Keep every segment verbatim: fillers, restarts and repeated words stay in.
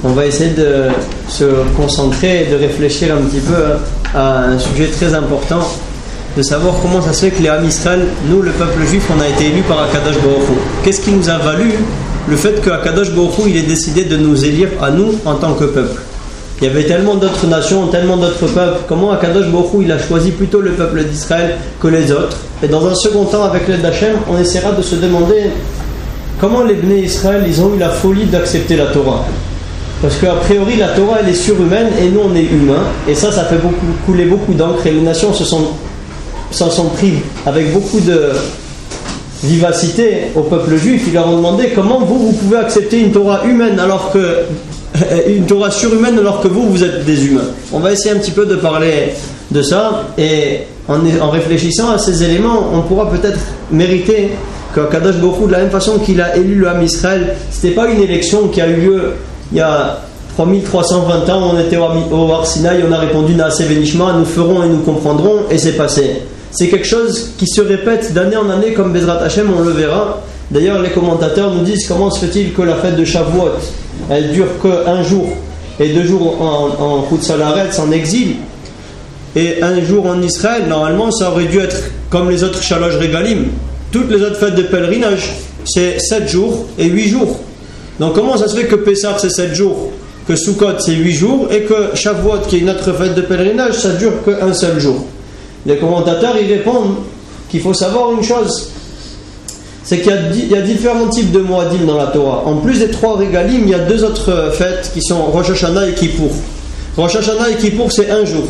On va essayer de se concentrer et de réfléchir un petit peu à un sujet très important, de savoir comment ça se fait que les Am Israël, nous le peuple juif, on a été élus par Akadosh Baruch Hu. Qu'est-ce qui nous a valu le fait que Akadosh Baruch Hu, il ait décidé de nous élire à nous en tant que peuple? Il y avait tellement d'autres nations, tellement d'autres peuples. Comment Akadosh Baruch Hu, il a choisi plutôt le peuple d'Israël que les autres? Et dans un second temps, avec l'aide d'Hachem, on essaiera de se demander comment les Bnei Israël, ils ont eu la folie d'accepter la Torah. Parce qu'a priori, la Torah, elle est surhumaine et nous, on est humains. Et ça, ça fait beaucoup, couler beaucoup d'encre. Et les nations se sont, s'en sont prises avec beaucoup de vivacité au peuple juif. Ils leur ont demandé comment vous, vous pouvez accepter une Torah humaine alors que une Torah surhumaine alors que vous, vous êtes des humains. On va essayer un petit peu de parler de ça. Et en, en réfléchissant à ces éléments, on pourra peut-être mériter qu'Akadosh Baruch Hu, de la même façon qu'il a élu le Am Israël, c'était pas une élection qui a eu lieu il y a trois mille trois cent vingt ans, on était au Har Sinaï, on a répondu Naaseh Venishma, nous ferons et nous comprendrons, et c'est passé. C'est quelque chose qui se répète d'année en année, comme Bezrat Hashem, on le verra. D'ailleurs, les commentateurs nous disent comment se fait-il que la fête de Shavuot, elle dure qu'un jour, et deux jours en, en Chutz La'aretz, en exil, et un jour en Israël. Normalement, ça aurait dû être comme les autres Shalosh Regalim. Toutes les autres fêtes de pèlerinage, c'est sept jours et huit jours. Donc comment ça se fait que Pessah c'est sept jours, que Sukkot c'est huit jours, et que Shavuot, qui est une autre fête de pèlerinage, ça dure qu'un seul jour? Les commentateurs y répondent qu'il faut savoir une chose, c'est qu'il y a, il y a différents types de Moadim dans la Torah. En plus des trois Régalim, il y a deux autres fêtes qui sont Rosh Hashanah et Kippour. Rosh Hashanah et Kippour, c'est un jour.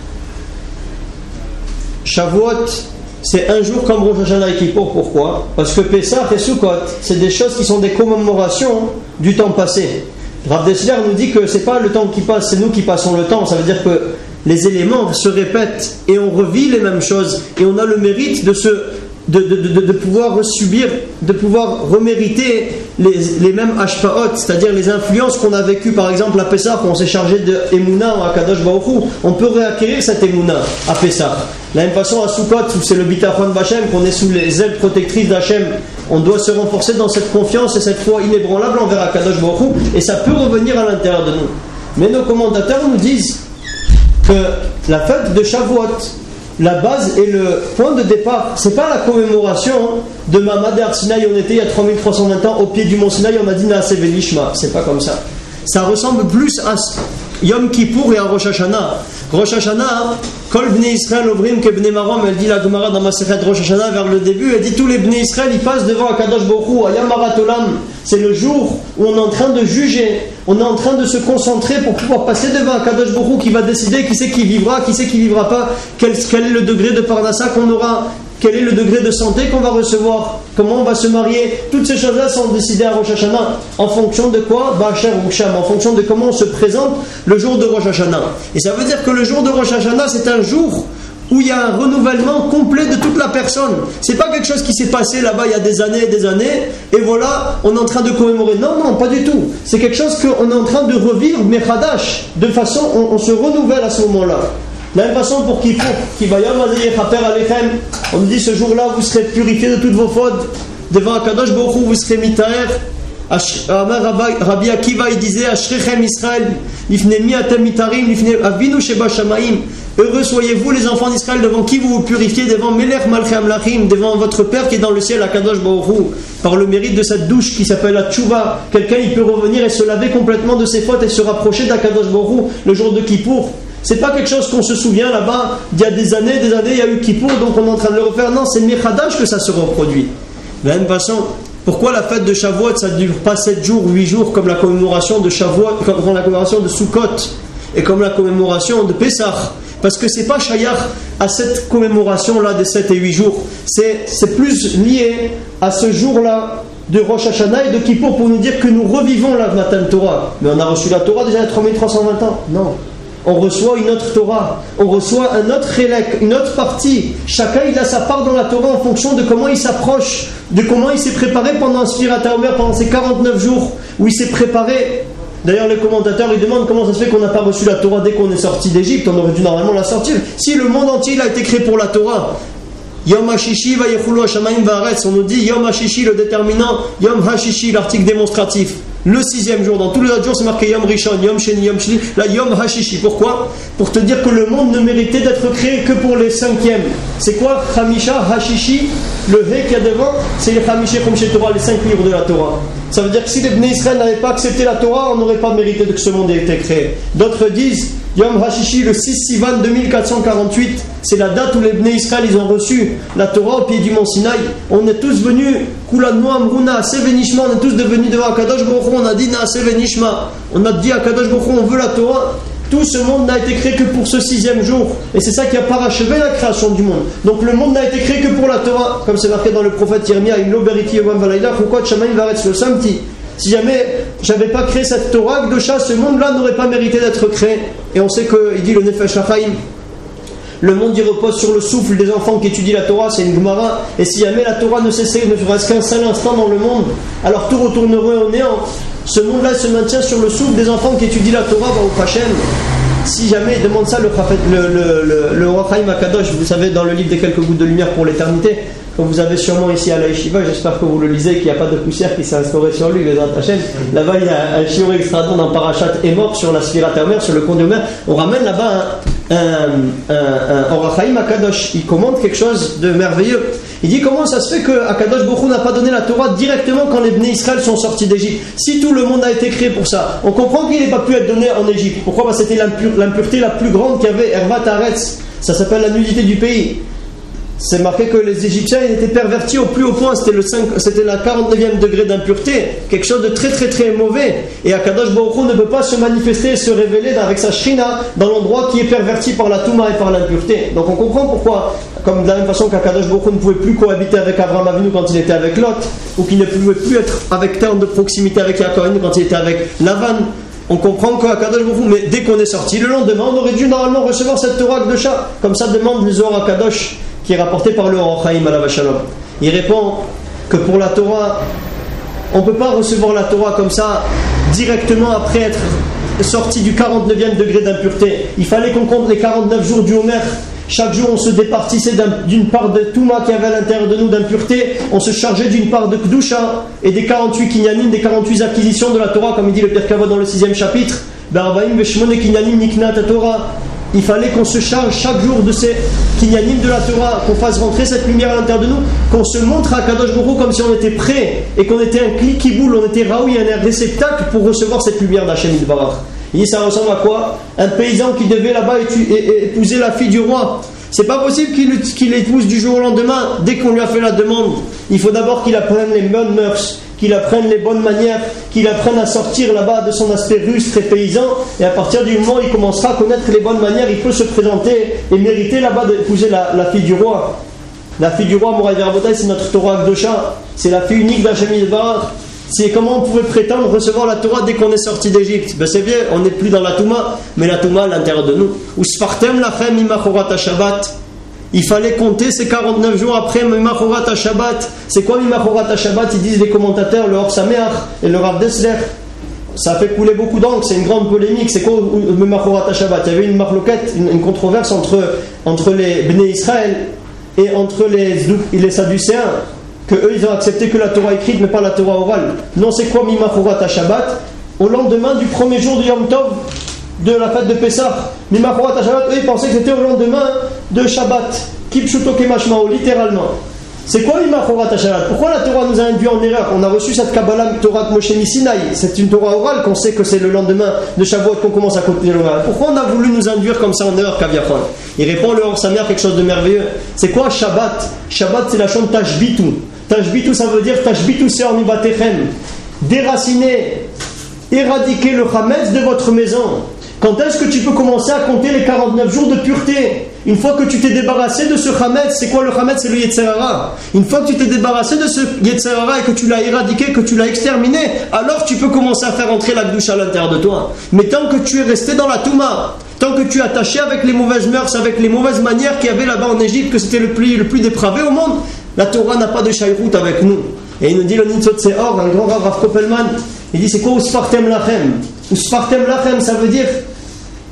Shavuot, c'est un jour comme Rosh Hashanah et Kippour. Pourquoi? Parce que Pessah et Sukkot, c'est des choses qui sont des commémorations du temps passé. Rav Dessler nous dit que c'est pas le temps qui passe, c'est nous qui passons le temps. Ça veut dire que les éléments se répètent et on revit les mêmes choses et on a le mérite de se de, de, de, de pouvoir subir, de pouvoir remériter les, les mêmes hashpaot, c'est-à-dire les influences qu'on a vécues. Par exemple à Pessah, quand on s'est chargé de Emouna ou à Kadosh Baruch Hu, on peut réacquérir cette Emouna à Pessah. De la même façon à Sukkot, où c'est le Bitachon B'Hashem, qu'on est sous les ailes protectrices d'Hashem, on doit se renforcer dans cette confiance et cette foi inébranlable envers Akadosh Baruch Hu, et ça peut revenir à l'intérieur de nous. Mais nos commentateurs nous disent que la fête de Shavuot, la base et le point de départ, c'est pas la commémoration de Mamad et Har Sinaï. On était il y a trois mille trois cent vingt ans au pied du mont Sinaï, on a dit Naaseh Venishma. C'est pas comme ça. Ça ressemble plus à Yom Kippour et à Rosh Hashanah. Rosh Hashanah, Kol Bnei Israël Ovrim Ke Bnei Marom, elle dit la Gemara dans Masechet Rosh Hashanah vers le début, elle dit tous les Bnei Israël ils passent devant Akadosh Baruch Hu, Ayam Marat Olam. C'est le jour où on est en train de juger, on est en train de se concentrer pour pouvoir passer devant Akadosh Baruch Hu qui va décider qui c'est qui vivra, qui c'est qui vivra pas, quel, quel est le degré de Parnassa qu'on aura, quel est le degré de santé qu'on va recevoir, comment on va se marier. Toutes ces choses-là sont décidées à Rosh Hashanah. En fonction de quoi? Ba'asher Usham, en fonction de comment on se présente le jour de Rosh Hashanah. Et ça veut dire que le jour de Rosh Hashanah, c'est un jour où il y a un renouvellement complet de toute la personne. C'est pas quelque chose qui s'est passé là-bas il y a des années et des années, et voilà, on est en train de commémorer. Non, non, pas du tout. C'est quelque chose qu'on est en train de revivre, Mechadash. De façon, on, on se renouvelle à ce moment-là. De la même façon pour Kippour, qui va on nous dit ce jour-là vous serez purifiés de toutes vos fautes devant Akadosh Baruch Hu, vous serez mitaer. Rabbi Akiva il disait Ashrechem Israël lifnei mi atem mitarim lifnei avinu sheba shamayim. Heureux soyez-vous les enfants d'Israël devant qui vous vous purifiez, devant Melech Malchei Amlachim, devant votre Père qui est dans le ciel, Akadosh Baruch Hu, par le mérite de cette douche qui s'appelle la Tchouva. Quelqu'un il peut revenir et se laver complètement de ses fautes et se rapprocher d'Akadosh Baruch Hu le jour de Kippour. C'est pas quelque chose qu'on se souvient là-bas d'il y a des années, des années, il y a eu Kippour, donc on est en train de le refaire. Non, c'est Mechadash que ça se reproduit. De la même façon, pourquoi la fête de Shavuot, ça ne dure pas sept jours, huit jours, comme la commémoration de Shavuot, comme la commémoration de Sukkot, et comme la commémoration de Pessah? Parce que c'est pas shayach à cette commémoration-là des sept et huit jours. C'est, c'est plus lié à ce jour-là de Rosh Hashanah et de Kippour pour nous dire que nous revivons la Matan Torah. Mais on a reçu la Torah déjà il y a trois mille trois cent vingt ans. Non. On reçoit une autre Torah, on reçoit un autre Chélek, une autre partie. Chacun il a sa part dans la Torah en fonction de comment il s'approche, de comment il s'est préparé pendant Sfirat HaOmer, pendant ces quarante-neuf jours où il s'est préparé. D'ailleurs les commentateurs ils demandent comment ça se fait qu'on n'a pas reçu la Torah dès qu'on est sorti d'Égypte. On aurait dû normalement la sortir. Si le monde entier il a été créé pour la Torah. Yom HaShishi vayechulu hashamayim va'aretz, on nous dit Yom HaShishi le déterminant, Yom HaShishi l'article démonstratif. le sixième jour. Dans tous les autres jours, c'est marqué Yom Rishon, Yom Sheni, Yom Shli, la Yom Hashishi. Pourquoi? Pour te dire que le monde ne méritait d'être créé que pour les cinquièmes. C'est quoi Hamisha, Hashishi? Le He qu'il y a devant, c'est les Hamisha Khumshe Torah, les cinq livres de la Torah. Ça veut dire que si les Bnei Israël n'avaient pas accepté la Torah, on n'aurait pas mérité que ce monde ait été créé. D'autres disent Yom Hashishi, le six Sivan deux mille quatre cent quarante-huit, c'est la date où les Bnei Israël ils ont reçu la Torah au pied du mont Sinaï. On est tous venus, Kula Noam Runa, Sevenishma, on est tous devenus devant Akadosh Baruch Hu, on a dit Na Sevenishma, on a dit à Akadosh Baruch Hu, on veut la Torah. Tout ce monde n'a été créé que pour ce sixième jour. Et c'est ça qui a parachevé la création du monde. Donc le monde n'a été créé que pour la Torah. Comme c'est marqué dans le prophète Yirmia, le samedi. Si jamais j'avais pas créé cette Torah, Gdosha, ce monde-là n'aurait pas mérité d'être créé. Et on sait qu'il dit le Nefesh HaChaim, le monde y repose sur le souffle des enfants qui étudient la Torah, c'est une Gemara. Et si jamais la Torah ne cessait, ne reste qu'un seul instant dans le monde, alors tout retournerait au néant. Ce monde-là se maintient sur le souffle des enfants qui étudient la Torah, au Hachem. Si jamais il demande ça, le le, le, le, le Roi Chaim Akadosh, vous savez, dans le livre des quelques gouttes de lumière pour l'éternité, que vous avez sûrement ici à la Yeshiva, j'espère que vous le lisez, qu'il n'y a pas de poussière qui s'est instaurée sur lui, les Hachem. Là-bas, il y a un shiur extradon dans Parashat Emor sur la Sfirat HaOmer, sur le compte de Omer. On ramène là-bas un, un, un, un Roi Chaim Akadosh. Il commente quelque chose de merveilleux. Il dit comment ça se fait que Akadosh Baruch Hu n'a pas donné la Torah directement quand les Bnei Israël sont sortis d'Égypte. Si tout le monde a été créé pour ça, on comprend qu'il n'ait pas pu être donné en Égypte. Pourquoi? Parce que c'était l'impur, l'impureté la plus grande qu'il y avait, Hervat Haaretz. Ça s'appelle la nudité du pays. C'est marqué que les Égyptiens ils étaient pervertis au plus haut point. C'était le cinq, c'était la quarante-neuvième degré d'impureté, quelque chose de très très très mauvais. Et Akadosh Baruch Hu ne peut pas se manifester et se révéler avec sa shrina dans l'endroit qui est perverti par la touma et par l'impureté. Donc on comprend pourquoi, comme de la même façon qu'Akadosh Baruch Hu ne pouvait plus cohabiter avec Abraham Avinu quand il était avec Lot, ou qu'il ne pouvait plus être avec terme de proximité avec Yaakov Avinu quand il était avec Lavan. On comprend qu'Akadosh Baruch Hu, mais dès qu'on est sorti, le lendemain, on aurait dû normalement recevoir cette Torah de chat, comme ça demande le Zohar Akadosh, qui est rapporté par le Ror Chaim Alav Shalom. Il répond que pour la Torah, on ne peut pas recevoir la Torah comme ça directement après être sorti du quarante-neuvième degré d'impureté. Il fallait qu'on compte les quarante-neuf jours du Homer. Chaque jour on se départissait d'une part de Touma qui avait à l'intérieur de nous d'impureté, on se chargeait d'une part de Kdusha et des quarante-huit kinyanim, des quarante-huit acquisitions de la Torah, comme il dit le Pirkei Avot dans le sixième chapitre. Il fallait qu'on se charge chaque jour de ces kinyanim de la Torah, qu'on fasse rentrer cette lumière à l'intérieur de nous, qu'on se montre à Kadosh Baruch Hu comme si on était prêt et qu'on était un kli kiboul, on était raoui, un réceptacle pour recevoir cette lumière d'Hachem Yitbarach. Il dit ça ressemble à quoi? Un paysan qui devait là-bas épouser la fille du roi. C'est pas possible qu'il, qu'il épouse du jour au lendemain dès qu'on lui a fait la demande. Il faut d'abord qu'il apprenne les bonnes mœurs, qu'il apprenne les bonnes manières, qu'il apprenne à sortir là-bas de son aspect rustre et paysan, et à partir du moment où il commencera à connaître les bonnes manières, il peut se présenter et mériter là-bas d'épouser la, la fille du roi. La fille du roi, Moraï Verbotaï, c'est notre Torah Akdosha, c'est la fille unique d'Hachem Yitbarach. C'est comment on pouvait prétendre recevoir la Torah dès qu'on est sorti d'Égypte. Ben c'est bien, on n'est plus dans la Touma, mais la Touma à l'intérieur de nous. Ou Sfartem lachem mimachorat Shabbat. Il fallait compter ces quarante-neuf jours après mimachorat Shabbat. C'est quoi mimachorat Shabbat? Ils disent les commentateurs, le Or Sameach et le Rav Dessler. Ça fait couler beaucoup d'encre, c'est une grande polémique. C'est quoi mimachorat Shabbat? Il y avait une marloquette, une, une controverse entre, entre les Bnei Israël et entre les, les Sadducéens. Que eux ils ont accepté que la Torah écrite mais pas la Torah orale. Non, c'est quoi Mimachorat Shabbat? Au lendemain du premier jour du Yom Tov de la fête de Pessah. Mimachorat Shabbat, eux ils pensaient que c'était au lendemain de Shabbat. Kipshuto Kemashmao, littéralement. C'est quoi Mimachorat Shabbat? Pourquoi la Torah nous a induit en erreur? On a reçu cette Kabbalah Torah Moshe Sinaï. C'est une Torah orale qu'on sait que c'est le lendemain de Shavuot qu'on commence à compter l'oral. Pourquoi on a voulu nous induire comme ça en erreur, Kaviachon? Il répond le Or Sameach quelque chose de merveilleux. C'est quoi Shabbat? Shabbat c'est la chante Tashbitu. Tashbitu, ça veut dire Tashbitu se'or mibatechem. Déraciner, éradiquer le chametz de votre maison. Quand est-ce que tu peux commencer à compter les quarante-neuf jours de pureté? Une fois que tu t'es débarrassé de ce chametz, c'est quoi le chametz? C'est le Yetzer Hara. Une fois que tu t'es débarrassé de ce Yetzer Hara et que tu l'as éradiqué, que tu l'as exterminé, alors tu peux commencer à faire entrer la Kedusha à l'intérieur de toi. Mais tant que tu es resté dans la Touma, tant que tu es attaché avec les mauvaises mœurs, avec les mauvaises manières qu'il y avait là-bas en Égypte, que c'était le plus, le plus dépravé au monde, la Torah n'a pas de shaïrout avec nous. Et il nous dit le Nitzot Seor, un grand Rav Rav Koppelman, il dit c'est quoi Usfartem Lachem? Usfartem Lachem, ça veut dire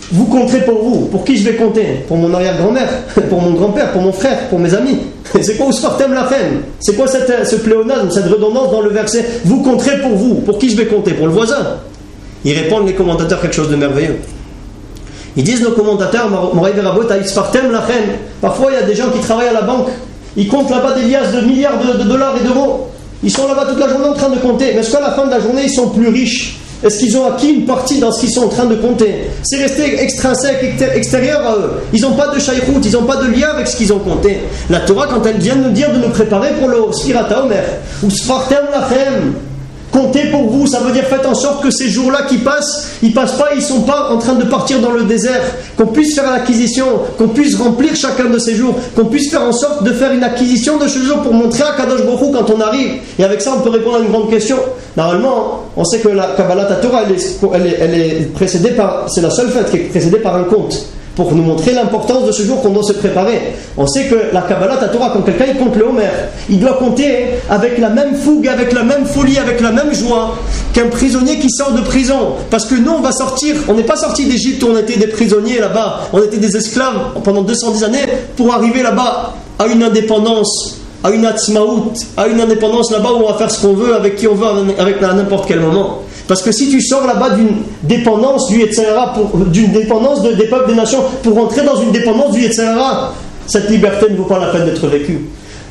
vous compterez pour vous. Pour qui je vais compter? Pour mon arrière-grand-mère, pour mon grand-père, pour mon frère, pour mes amis. C'est quoi Usfartem Lachem? C'est quoi cette, ce pléonasme, cette redondance dans le verset? Vous compterez pour vous. Pour qui je vais compter? Pour le voisin. Ils répondent, les commentateurs, quelque chose de merveilleux. Ils disent, nos commentateurs, Moraï Verabot, Usfartem Lachem. Parfois, il y a des gens qui travaillent à la banque. Ils comptent là-bas des liasses de milliards de, de dollars et d'euros. Ils sont là-bas toute la journée en train de compter. Mais est-ce qu'à la fin de la journée, ils sont plus riches? Est-ce qu'ils ont acquis une partie dans ce qu'ils sont en train de compter? C'est resté extrinsèque, extérieur à eux. Ils n'ont pas de shaykhout, ils n'ont pas de lien avec ce qu'ils ont compté. La Torah, quand elle vient nous dire de nous préparer pour le Sfirata Omer, ou Sfartem Lachem, comptez pour vous, ça veut dire faites en sorte que ces jours-là qui passent, ils passent pas, ils sont pas en train de partir dans le désert, qu'on puisse faire l'acquisition, qu'on puisse remplir chacun de ces jours, qu'on puisse faire en sorte de faire une acquisition de ce jour pour montrer à Kadosh Baruch Hu quand on arrive. Et avec ça, on peut répondre à une grande question. Normalement, on sait que la Kabbalah Torah, elle est, elle est, elle est précédée par, c'est la seule fête qui est précédée par un conte, pour nous montrer l'importance de ce jour qu'on doit se préparer. On sait que la Kabbalah Torah, quand quelqu'un il compte le Homer, il doit compter avec la même fougue, avec la même folie, avec la même joie qu'un prisonnier qui sort de prison. Parce que nous, on va sortir, on n'est pas sorti d'Égypte où on était des prisonniers là-bas, on était des esclaves pendant deux cent dix années pour arriver là-bas à une indépendance, à une atzmaout, à une indépendance là-bas où on va faire ce qu'on veut, avec qui on veut, avec à n'importe quel moment. Parce que si tu sors là-bas d'une dépendance du Yetzirah, d'une dépendance de, des peuples des nations, pour rentrer dans une dépendance du Yetzirah, cette liberté ne vaut pas la peine d'être vécue.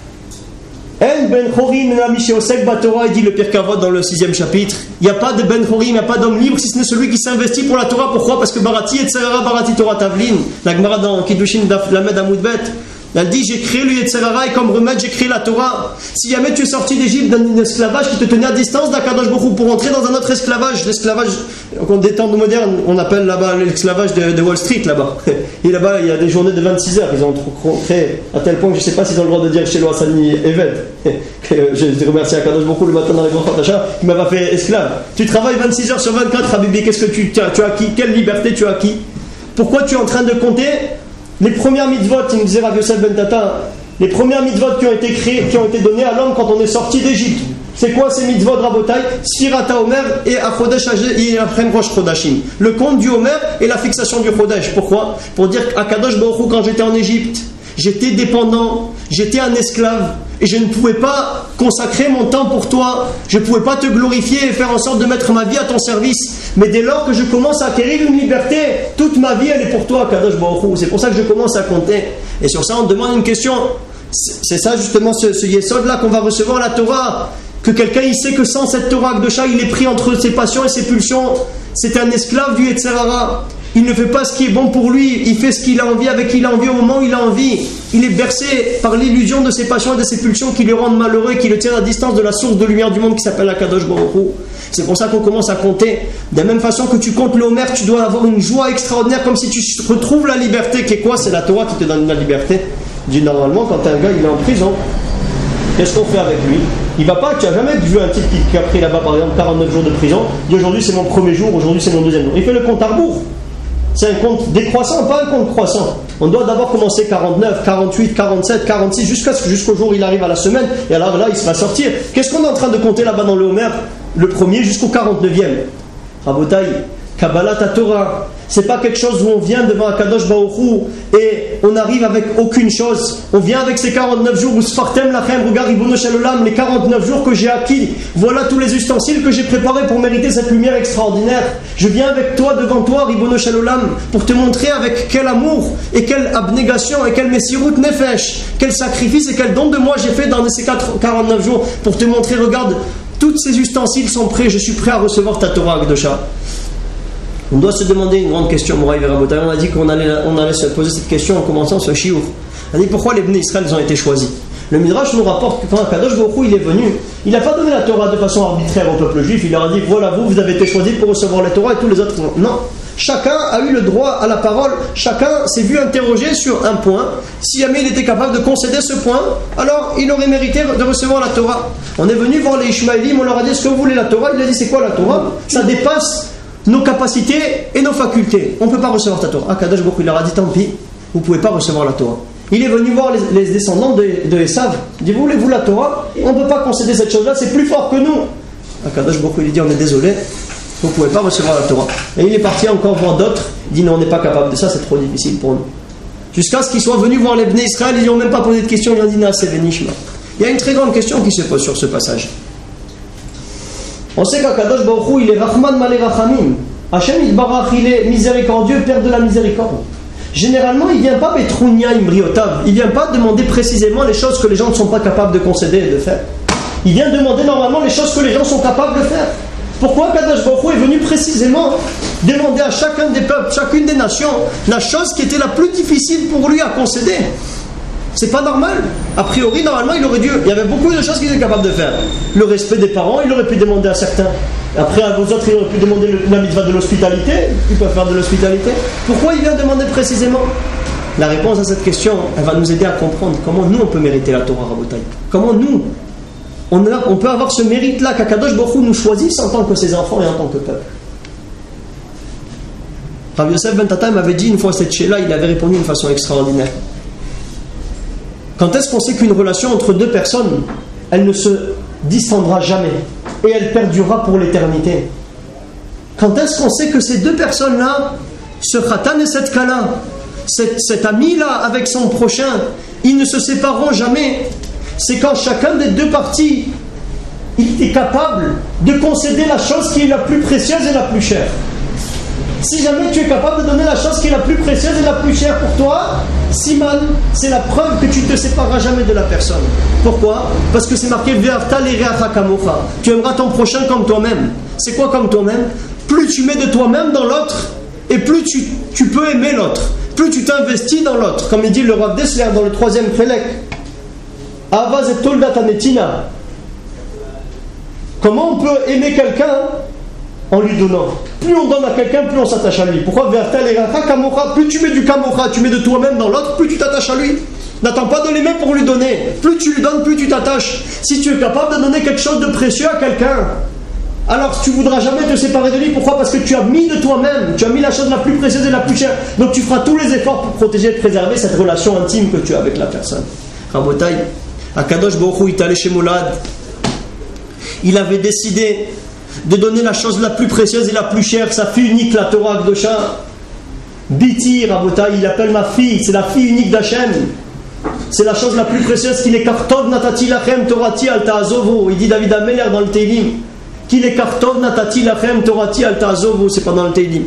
En ben chorim namisheosek batorah, dit le Pirkei Avot dans le sixième chapitre. Il n'y a pas de ben chorim, il n'y a pas d'homme libre si ce n'est celui qui s'investit pour la Torah. Pourquoi? Parce que barati Yetzirah, barati Torah tavlin. La Gemara dans Kiddushin Lamed Amoudbet, elle dit, j'ai créé le Yetzirah et comme remède j'ai créé la Torah. Si jamais tu es sorti d'Égypte d'un esclavage qui te tenait à distance d'Akadosh Baruch Hu pour entrer dans un autre esclavage, l'esclavage en des temps modernes, on appelle là-bas l'esclavage de, de Wall Street là-bas. Et là-bas il y a des journées de vingt-six heures, ils ont créé à tel point que je ne sais pas s'ils ont le droit de dire chez le Hassani Eved. Je remercie Akadosh Baruch Hu le matin dans les grands Khatacha qui m'avait fait esclave. Tu travailles vingt-six heures sur vingt-quatre, Habibi, qu'est-ce que tu, tu, as, tu as acquis? Quelle liberté tu as acquis? Pourquoi tu es en train de compter les premières mitzvot, il nous disait Rav Yosef Ben Tata, les premières mitzvot qui ont été créées, qui ont été données à l'homme quand on est sorti d'Égypte. C'est quoi ces mitzvot Rabotai? Sfirata Omer et Achodesh Achem Rosh Chodashim. Le compte du Omer et la fixation du Chodesh. Pourquoi? Pour dire qu'à Kadosh Baruch Hu, quand j'étais en Égypte, j'étais dépendant, j'étais un esclave et je ne pouvais pas consacrer mon temps pour toi, je ne pouvais pas te glorifier et faire en sorte de mettre ma vie à ton service. Mais dès lors que je commence à acquérir une liberté, toute ma vie elle est pour toi, Kadosh Baruch Hu. C'est pour ça que je commence à compter. Et sur ça on demande une question. C'est ça justement ce, ce yesod là qu'on va recevoir la Torah. Que quelqu'un il sait que sans cette Torah de chat il est pris entre ses passions et ses pulsions. C'est un esclave du Yetzirah. Il ne fait pas ce qui est bon pour lui, il fait ce qu'il a envie avec qui il a envie au moment où il a envie. Il est bercé par l'illusion de ses passions et de ses pulsions qui le rendent malheureux et qui le tiennent à distance de la source de lumière du monde qui s'appelle la Kadosh Baruch Hu. C'est pour ça qu'on commence à compter. De la même façon que tu comptes le Homer, tu dois avoir une joie extraordinaire comme si tu retrouves la liberté. Qui est quoi? C'est la Torah qui te donne la liberté. Je dis normalement quand un gars il est en prison, qu'est-ce qu'on fait avec lui? Il va pas, tu n'as jamais vu un type qui, qui a pris là-bas par exemple quarante-neuf jours de prison, dit aujourd'hui c'est mon premier jour, aujourd'hui c'est mon deuxième jour. Il fait le compte à rebours. C'est un compte décroissant, pas un compte croissant. On doit d'abord commencer quarante-neuf, quarante-huit, quarante-sept, quarante-six, jusqu'à ce, jusqu'au jour où il arrive à la semaine, et alors là il se va sortir. Qu'est-ce qu'on est en train de compter là-bas dans le Homer? Le premier jusqu'au quarante-neuvième. Rabotai, Kabbalah Torah, c'est pas quelque chose où on vient devant Akadosh Baruch Hu et on arrive avec aucune chose. On vient avec ces quarante-neuf jours où Sfartem Lachem, regarde Ribono Shel Olam, les quarante-neuf jours que j'ai acquis. Voilà tous les ustensiles que j'ai préparés pour mériter cette lumière extraordinaire. Je viens avec toi, devant toi, Ribono Shel Olam, pour te montrer avec quel amour et quelle abnégation et quel messirut nefesh, quel sacrifice et quel don de moi j'ai fait dans ces quarante-neuf jours pour te montrer, regarde, tous ces ustensiles sont prêts, je suis prêt à recevoir ta Torah Akdosha. On doit se demander une grande question, Moraï Verabotay. On a dit qu'on allait, on allait se poser cette question en commençant ce shiur. On a dit pourquoi les Bnei Israël ont été choisis. Le Midrash nous rapporte que quand Kadosh Baruch Hu il est venu, il n'a pas donné la Torah de façon arbitraire au peuple juif. Il leur a dit voilà, vous, vous avez été choisis pour recevoir la Torah et tous les autres non. Non. Chacun a eu le droit à la parole. Chacun s'est vu interroger sur un point. Si jamais il était capable de concéder ce point, alors il aurait mérité de recevoir la Torah. On est venu voir les Ishmaélim, on leur a dit est-ce que vous voulez la Torah? Il a dit c'est quoi la Torah? Ça dépasse nos capacités et nos facultés. On ne peut pas recevoir ta Torah. Ah, Kadosh Baruch Hu, il leur a dit tant pis, vous ne pouvez pas recevoir la Torah. Il est venu voir les, les descendants de, de Esav. Il dit voulez-vous la Torah? On ne peut pas concéder cette chose-là, c'est plus fort que nous. Ah, Kadosh Baruch Hu, il dit on est désolé, vous ne pouvez pas recevoir la Torah. Et il est parti encore voir d'autres. Il dit non, on n'est pas capable de ça, c'est trop difficile pour nous. Jusqu'à ce qu'ils soient venus voir les Bnei Israël, ils n'ont même pas posé de questions, ils ont dit Naaseh Venishma. Il y a une très grande question qui se pose sur ce passage. On sait qu'Akadosh Baruch Hu, il est Rahman Malé Rachamim. Hachem Yitbarach, il est miséricordieux, Père de la miséricorde. Généralement, il ne vient pas Betrounia Imriotav, il ne vient pas demander précisément les choses que les gens ne sont pas capables de concéder et de faire. Il vient demander normalement les choses que les gens sont capables de faire. Pourquoi Akadosh Baruch Hu est venu précisément demander à chacun des peuples, chacune des nations, la chose qui était la plus difficile pour lui à concéder? C'est pas normal. A priori, normalement, il aurait dû. Il y avait beaucoup de choses qu'il était capable de faire. Le respect des parents, il aurait pu demander à certains. Après, à vos autres, il aurait pu demander le, la mitzvah de l'hospitalité. Ils peuvent faire de l'hospitalité. Pourquoi il vient demander précisément? La réponse à cette question, elle va nous aider à comprendre comment nous, on peut mériter la Torah Rabotai. Comment nous, on, a, on peut avoir ce mérite-là qu'Akadosh Baruch Hu nous choisisse en tant que ses enfants et en tant que peuple. Rav Yosef Ben Tata m'avait dit une fois cette chez-là, il avait répondu d'une façon extraordinaire. Quand est-ce qu'on sait qu'une relation entre deux personnes, elle ne se distendra jamais et elle perdurera pour l'éternité? Quand est-ce qu'on sait que ces deux personnes-là, ce khatan et cette kala, cet, cet ami-là avec son prochain, ils ne se sépareront jamais? C'est quand chacun des deux parties, il est capable de concéder la chose qui est la plus précieuse et la plus chère. Si jamais tu es capable de donner la chose qui est la plus précieuse et la plus chère pour toi, Siman, c'est la preuve que tu ne te sépareras jamais de la personne. Pourquoi? Parce que c'est marqué Ve'avta l'ereacha kamocha. Tu aimeras ton prochain comme toi-même. C'est quoi comme toi-même? Plus tu mets de toi-même dans l'autre, et plus tu, tu peux aimer l'autre. Plus tu t'investis dans l'autre. Comme il dit le Rav Dessler dans le troisième Chelek. Avaz et toldat anetina. Comment on peut aimer quelqu'un en lui donnant? Plus on donne à quelqu'un, plus on s'attache à lui. Pourquoi? Plus tu mets du kamocha, tu mets de toi-même dans l'autre, plus tu t'attaches à lui. N'attends pas de l'aimer pour lui donner. Plus tu lui donnes, plus tu t'attaches. Si tu es capable de donner quelque chose de précieux à quelqu'un, alors tu ne voudras jamais te séparer de lui. Pourquoi? Parce que tu as mis de toi-même, tu as mis la chose la plus précieuse et la plus chère. Donc tu feras tous les efforts pour protéger et préserver cette relation intime que tu as avec la personne. Rabotai, Akadosh Baruch Hu Itale Shemolad, il avait décidé de donner la chose la plus précieuse et la plus chère, sa fille unique, la Torah Akdosha. Biti, Rabotai, il appelle ma fille, c'est la fille unique d'Hachem. C'est la chose la plus précieuse qu'il est Kartov Natati Lachem Torati Al Ta'azovo. Il dit David Ameler dans le Teilim qu'il est Kartov Natati Lachem Torati Al Ta'azovo, c'est pas dans le Teilim.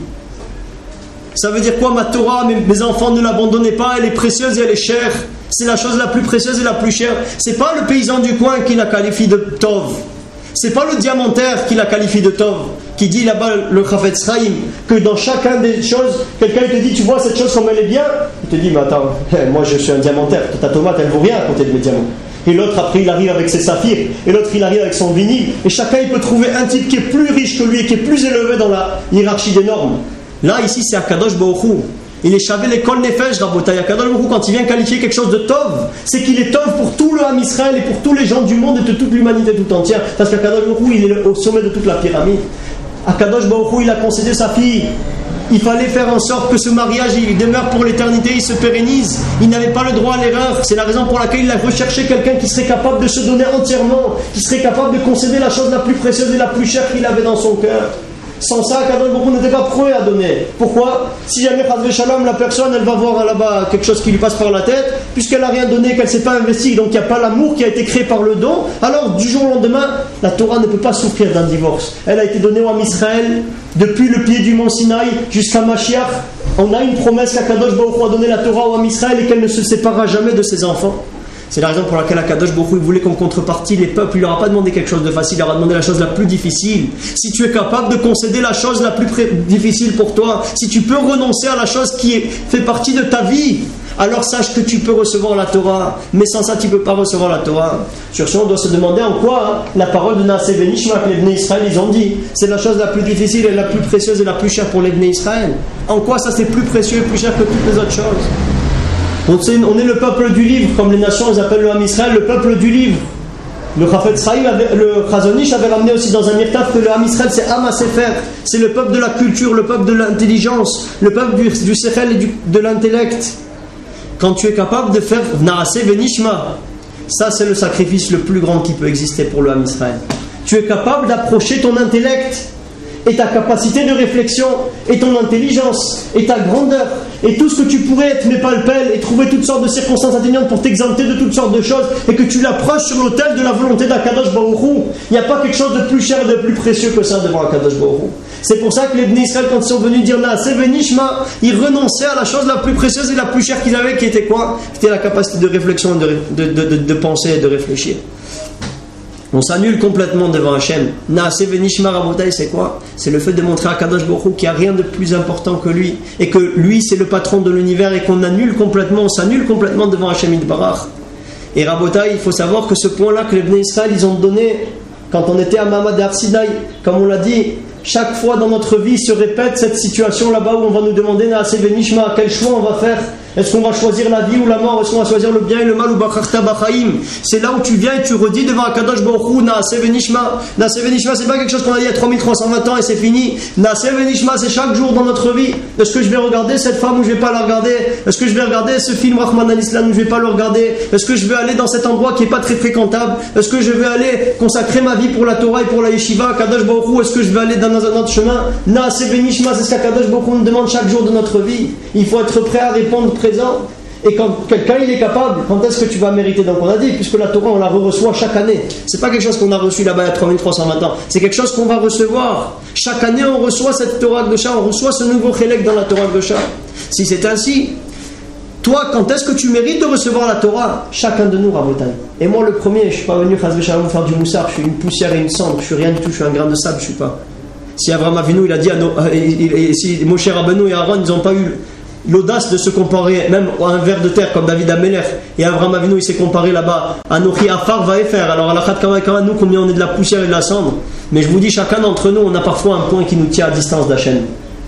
Ça veut dire quoi? Ma Torah, mes, mes enfants, ne l'abandonnez pas, elle est précieuse et elle est chère. C'est la chose la plus précieuse et la plus chère. C'est pas le paysan du coin qui la qualifie de Tov. C'est pas le diamantaire qui la qualifie de Tov, qui dit là-bas le Chafetz Chaim que dans chacun des choses, quelqu'un te dit tu vois cette chose comme elle est bien, il te dit mais attends, moi je suis un diamantaire, ta tomate elle vaut rien à côté de mes diamants. Et l'autre après il arrive avec ses saphirs, et l'autre il arrive avec son vinyle, et chacun il peut trouver un type qui est plus riche que lui et qui est plus élevé dans la hiérarchie des normes. Là ici c'est Akadosh Baruch Hu. Il est chavé l'école Nefesh, Rabotai. Akadosh Baruch Hu, quand il vient qualifier quelque chose de Tov, c'est qu'il est Tov pour tout le Ham Israël et pour tous les gens du monde et de toute l'humanité tout entière. Parce qu'Akadosh Baruch Hu, il est au sommet de toute la pyramide. Akadosh Baruch Hu, il a concédé sa fille. Il fallait faire en sorte que ce mariage, il demeure pour l'éternité, il se pérennise. Il n'avait pas le droit à l'erreur. C'est la raison pour laquelle il a recherché quelqu'un qui serait capable de se donner entièrement, qui serait capable de concéder la chose la plus précieuse et la plus chère qu'il avait dans son cœur. Sans ça, Akadosh Baruch Hu n'était pas prêt à donner. Pourquoi? Si jamais Chas Shalom, la personne, elle va voir là-bas quelque chose qui lui passe par la tête, puisqu'elle n'a rien donné, qu'elle ne s'est pas investie, donc il n'y a pas l'amour qui a été créé par le don, alors du jour au lendemain, la Torah ne peut pas souffrir d'un divorce. Elle a été donnée au Ham Israël depuis le pied du mont Sinaï jusqu'à Mashiach. On a une promesse qu'Akadosh Baruch Hu a donné la Torah au Ham Israël et qu'elle ne se séparera jamais de ses enfants. C'est la raison pour laquelle Akadosh Baruch Hu voulait comme contrepartie les peuples. Il leur a pas demandé quelque chose de facile, il leur a demandé la chose la plus difficile. Si tu es capable de concéder la chose la plus pré- difficile pour toi, si tu peux renoncer à la chose qui est, fait partie de ta vie, alors sache que tu peux recevoir la Torah. Mais sans ça, tu ne peux pas recevoir la Torah. Sur ce, on doit se demander en quoi hein, la parole de Naaseh Venishma que les Bnei Israël ils ont dit, c'est la chose la plus difficile et la plus précieuse et la plus chère pour les Bnei Israël. En quoi ça c'est plus précieux et plus cher que toutes les autres choses? On est le peuple du livre, comme les nations ils appellent le Ham Israël, le peuple du livre. Le Chafetz Chaim, le Chazon Ish avait ramené aussi dans un mirtaf que le Ham Israël c'est Am HaSefer, c'est le peuple de la culture, le peuple de l'intelligence, le peuple du, du Sechel et du, de l'intellect. Quand tu es capable de faire Naaseh Venishma, ça c'est le sacrifice le plus grand qui peut exister pour le Ham Israël. Tu es capable d'approcher ton intellect et ta capacité de réflexion, et ton intelligence, et ta grandeur, et tout ce que tu pourrais être mais pas le pelle, et trouver toutes sortes de circonstances atténuantes pour t'exempter de toutes sortes de choses, et que tu l'approches sur l'autel de la volonté d'Akadosh Baruch Hu, il n'y a pas quelque chose de plus cher et de plus précieux que ça devant Akadosh Baruch Hu. C'est pour ça que les Bnei Israël, quand ils sont venus dire Naaseh Venishma, ils renonçaient à la chose la plus précieuse et la plus chère qu'ils avaient, qui était quoi? Qui était la capacité de réflexion, de, de, de, de, de penser et de réfléchir. On s'annule complètement devant Hachem. Naaseh Venishma Rabotai, c'est quoi? C'est le fait de montrer à Kadosh Baruch Hu qu'il n'y a rien de plus important que lui, et que lui c'est le patron de l'univers, et qu'on annule complètement, on s'annule complètement devant Hachem Yitbarach. Et Rabotai, il faut savoir que ce point-là que les Bnei Israël ils ont donné quand on était à Mamad et Har Sinaï, comme on l'a dit, chaque fois dans notre vie se répète cette situation là-bas où on va nous demander Naaseh Venishma, quel choix on va faire? Est-ce qu'on va choisir la vie ou la mort? Est-ce qu'on va choisir le bien et le mal ou Bacharta Bachaim? C'est là où tu viens et tu redis devant Akadosh Baruch Hu Naaseh Venishma. Naaseh Venishma, c'est pas quelque chose qu'on a dit il y a trois mille trois cent vingt ans et c'est fini. Naaseh Venishma, c'est chaque jour dans notre vie. Est-ce que je vais regarder cette femme ou je vais pas la regarder? Est-ce que je vais regarder ce film Rahman al-Islam ou je vais pas le regarder? Est-ce que je vais aller dans cet endroit qui est pas très fréquentable? Est-ce que je vais aller consacrer ma vie pour la Torah et pour la Yeshiva Akadosh Baruch Hu? Est-ce que je vais aller dans un autre chemin? Naaseh Venishma, c'est ce qu'Akadosh Baruch Hu nous demande chaque jour de notre vie. Il faut être prêt à répondre présent. Et quand quelqu'un il est capable, quand est-ce que tu vas mériter? Donc on a dit, puisque la Torah on la reçoit chaque année. C'est pas quelque chose qu'on a reçu là-bas il y a trois mille trois cent vingt ans. C'est quelque chose qu'on va recevoir. Chaque année on reçoit cette Torah Kedosha, on reçoit ce nouveau chélek dans la Torah Kedosha. Si c'est ainsi, toi quand est-ce que tu mérites de recevoir la Torah? Chacun de nous, Rabotai. Et moi le premier, je suis pas venu Chas v'Shalom faire du moussard, je suis une poussière et une cendre, je suis rien du tout, je suis un grain de sable, je suis pas. Si Avraham Avinu il a dit à nos, et si Moshe Rabbeinu et Aaron ils n'ont pas eu l'audace de se comparer même à un ver de terre comme David Amelech, et Avraham Avinu il s'est comparé là-bas à Nochi Afar va faire. Alors à la Khat Kama nous combien on est de la poussière et de la cendre, mais je vous dis chacun d'entre nous on a parfois un point qui nous tient à distance d'Hachem,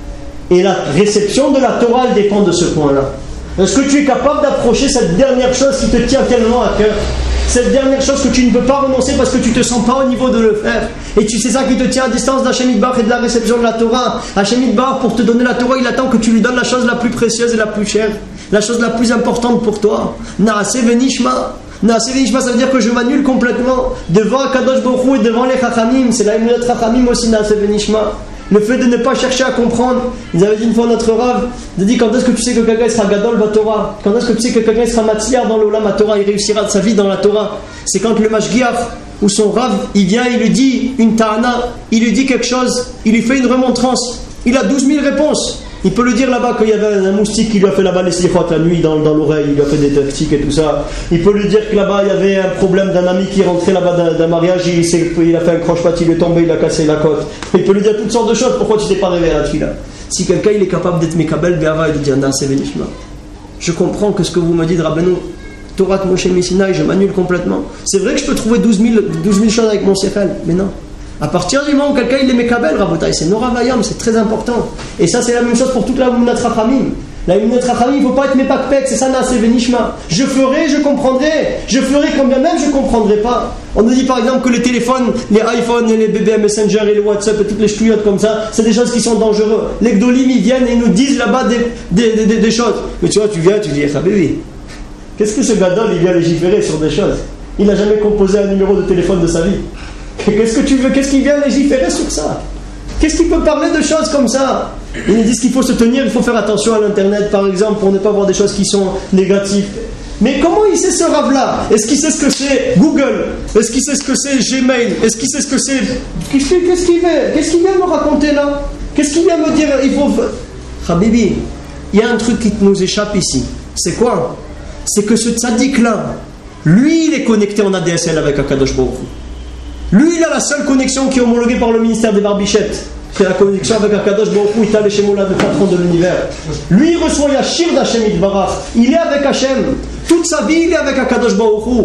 et la réception de la Torah elle dépend de ce point-là. Est-ce que tu es capable d'approcher cette dernière chose qui te tient tellement à cœur, cette dernière chose que tu ne peux pas renoncer parce que tu ne te sens pas au niveau de le faire, et tu sais ça qui te tient à distance d'Hachem Yitbarach et de la réception de la Torah? Hachem Yitbarach, pour te donner la Torah, il attend que tu lui donnes la chose la plus précieuse et la plus chère, la chose la plus importante pour toi. Naaseh Venishma. Naaseh Venishma, ça veut dire que je m'annule complètement devant Akadosh Baruch Hu et devant les Chachamim. C'est la Emunat Chachamim aussi, Naaseh Venishma. Le fait de ne pas chercher à comprendre. Ils avaient dit une fois notre Rav, il a dit quand est-ce que tu sais que quelqu'un sera Gadol va Torah? Quand est-ce que tu sais que quelqu'un sera Matzliar dans l'Olam à Torah? Il réussira de sa vie dans la Torah. C'est quand le Mashgiach ou son Rav, il vient, il lui dit une ta'ana, il lui dit quelque chose, il lui fait une remontrance. Il a douze mille réponses. Il peut lui dire là-bas qu'il y avait un moustique qui lui a fait là-bas les slichot la nuit dans, dans l'oreille, il lui a fait des tactiques et tout ça. Il peut lui dire que là-bas il y avait un problème d'un ami qui rentrait là-bas d'un, d'un mariage, il, il a fait un croche-patte, il est tombé, il a cassé la côte. Il peut lui dire toutes sortes de choses, pourquoi tu t'es pas réveillé là-dessus là? Si quelqu'un il est capable d'être Mekabel Be'ava et de dire Naaseh Venishma, je comprends que ce que vous me dites Rabbeinu, Torah Moshe Messinaï, je m'annule complètement. C'est vrai que je peux trouver douze mille choses avec mon sechel, mais non. À partir du moment où quelqu'un il est Mekabel, Rabotai, c'est Nora Vayam, c'est très important. Et ça c'est la même chose pour toute la Emunat Chachamim. La Emunat Chachamim, il ne faut pas être Mepakpek, c'est ça Naaseh Venishma. Je ferai, je comprendrai. Je ferai quand bien même je ne comprendrai pas. On nous dit par exemple que les téléphones, les iPhones et les B B M Messenger et les WhatsApp et toutes les ch'touillottes comme ça, c'est des choses qui sont dangereuses. Les Gdolim ils viennent et ils nous disent là-bas des, des, des, des, des choses. Mais tu vois, tu viens, tu dis, ah bébé, qu'est-ce que ce Gadol il vient légiférer sur des choses? Il n'a jamais composé un numéro de téléphone de sa vie. Qu'est-ce que tu veux? Qu'est-ce qu'il vient légiférer sur ça? Qu'est-ce qu'il peut parler de choses comme ça? Ils nous disent qu'il faut se tenir, il faut faire attention à l'internet par exemple pour ne pas voir des choses qui sont négatives. Mais comment il sait ce rave-là? Est-ce qu'il sait ce que c'est Google? Est-ce qu'il sait ce que c'est Gmail? Est-ce qu'il sait ce que c'est... Qu'est-ce qu'il vient, qu'est-ce qu'il vient me raconter là? Qu'est-ce qu'il vient me dire? Il faut... Habibi, il y a un truc qui nous échappe ici. C'est quoi? C'est que ce tzaddik-là, lui il est connecté en A D S L avec Akadosh Baruch Hu. Lui, il a la seule connexion qui est homologuée par le ministère des Barbichettes. C'est la connexion avec Akadosh Baruch Hu, Ital et Shemola, le patron de l'univers. Lui, il reçoit Yashir d'Hachem Yitbarach. Il est avec Hachem. Toute sa vie, il est avec Akadosh Baruch Hu.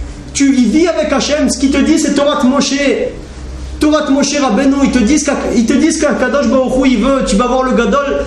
Tu y vis avec Hachem. Ce qu'il te dit, c'est Torah Moshe. Torah Moshe Rabbeinu. Ils te disent qu'Akadosh Baruch Hu, il veut. Tu vas voir le Gadol.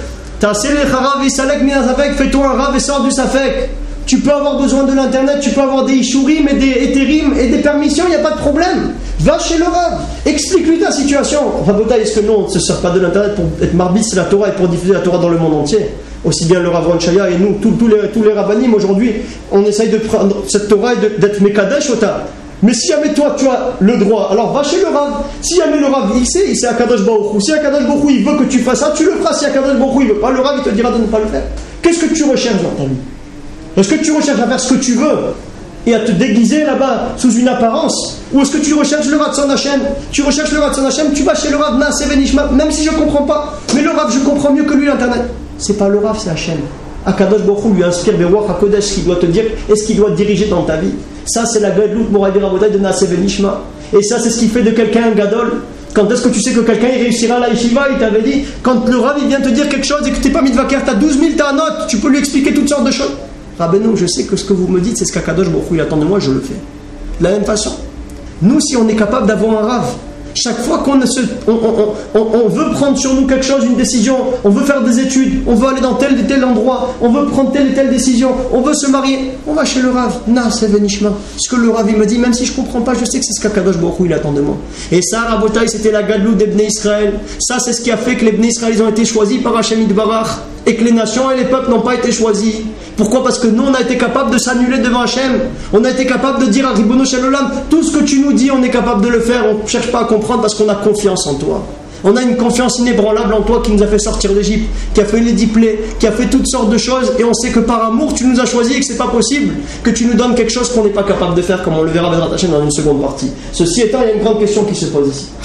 Fais-toi un rave et sors du Safek. Tu peux avoir besoin de l'internet, tu peux avoir des ishurim et des étérim et des permissions, il n'y a pas de problème. Va chez le Rav, explique-lui ta situation. Rabotai, est-ce que nous on ne se sert pas de l'internet pour être marbis la Torah et pour diffuser la Torah dans le monde entier? Aussi bien le Rav Ron Shaya et nous, tous les, tous les rabbanim aujourd'hui, on essaye de prendre cette Torah et de, d'être Mekadesh Ota. Mais si jamais toi tu as le droit, alors va chez le Rav. Si jamais le Rav il sait, il sait Akadosh Baruch Hu. Si Akadosh Baruch Hu il veut que tu fasses ça, tu le feras. Si Akadosh Baruch Hu il veut pas, le Rav il te dira de ne pas le faire. Qu'est-ce que tu recherches dans ta vie? Est-ce que tu recherches à faire ce que tu veux et à te déguiser là-bas sous une apparence? Ou est-ce que tu recherches le Ratzon Hashem? Tu recherches le Ratzon Hashem, tu vas chez le Rav Naaseh Venishma, même si je ne comprends pas. Mais le Rav, je comprends mieux que lui l'internet. C'est pas le Rav, c'est Hashem. Akadosh Baruch Hu lui inspire des Ruach HaKodesh qui doit te dire est-ce qu'il doit te diriger dans ta vie. Ça, c'est la Gadlut Moraï Rabotai de Naaseh Venishma. Et ça, c'est ce qui fait de quelqu'un un Gadol. Quand est-ce que tu sais que quelqu'un il réussira à la yeshiva? Il t'avait dit, quand le Rav il vient te dire quelque chose et que tu n'es pas mitvaker, tu as douze mille, tu as un note, tu peux lui expliquer toutes sortes de choses. Rabbeinu, je sais que ce que vous me dites, c'est ce qu'Akadosh Baruch Hu il attend de moi, je le fais. De la même façon, nous, si on est capable d'avoir un Rav, chaque fois qu'on se, on, on, on, on veut prendre sur nous quelque chose, une décision, on veut faire des études, on veut aller dans tel et tel endroit, on veut prendre telle et telle décision, on veut se marier, on va chez le Rav. Naaseh Venishma. Ce que le Rav il me dit, même si je ne comprends pas, je sais que c'est ce qu'Akadosh Baruch Hu il attend de moi. Et ça, Rabotai, c'était la Gadlut des Bnei Israël. Ça, c'est ce qui a fait que les Bnei Israël ils ont été choisis par Hashem Yitbarach et que les nations et les peuples n'ont pas été choisis. Pourquoi? Parce que nous, on a été capable de s'annuler devant Hachem. On a été capable de dire à Ribono Shel Olam, tout ce que tu nous dis, on est capable de le faire. On ne cherche pas à comprendre parce qu'on a confiance en toi. On a une confiance inébranlable en toi qui nous a fait sortir d'Égypte, qui a fait les dix plaies, qui a fait toutes sortes de choses. Et on sait que par amour, tu nous as choisis et que ce n'est pas possible que tu nous donnes quelque chose qu'on n'est pas capable de faire, comme on le verra Bezrat Hashem dans une seconde partie. Ceci étant, il y a une grande question qui se pose ici.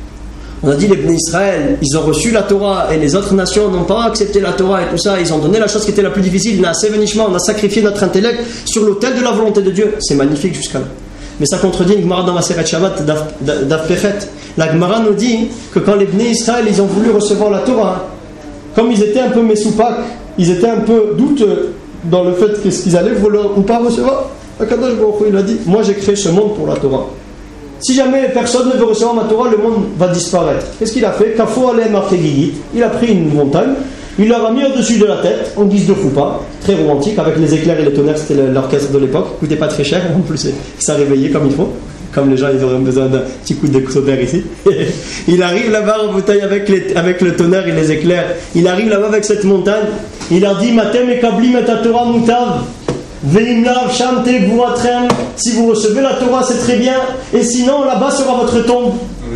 On a dit les Bnei Israël, ils ont reçu la Torah et les autres nations n'ont pas accepté la Torah et tout ça. Ils ont donné la chose qui était la plus difficile. Naaseh Venishma, on a sacrifié notre intellect sur l'autel de la volonté de Dieu. C'est magnifique jusqu'à là. Mais ça contredit une Gemara dans Maseret Shabbat d'Af Pechet. La Gemara nous dit que quand les Bnei Israël ils ont voulu recevoir la Torah, comme ils étaient un peu mesoupak, ils étaient un peu douteux dans le fait qu'est-ce qu'ils allaient vouloir ou pas recevoir, Akadosh Baruch Hu il a dit moi j'ai créé ce monde pour la Torah. Si jamais personne ne veut recevoir ma Torah, le monde va disparaître. Qu'est-ce qu'il a fait? Kafo Alem Archegigit. Il a pris une montagne, il l'a remis au-dessus de la tête, en guise de choupa, très romantique, avec les éclairs et les tonnerres, c'était l'orchestre de l'époque, ça coûtait pas très cher, en plus ça réveillait comme il faut, comme les gens ils auraient besoin d'un petit coup de tonnerre ici. Il arrive là-bas en bouteille avec, les, avec le tonnerre et les éclairs, il arrive là-bas avec cette montagne, il a dit Matem et Kablim et ta Torah mutav. Si vous recevez la Torah, c'est très bien, et sinon là-bas sera votre tombe.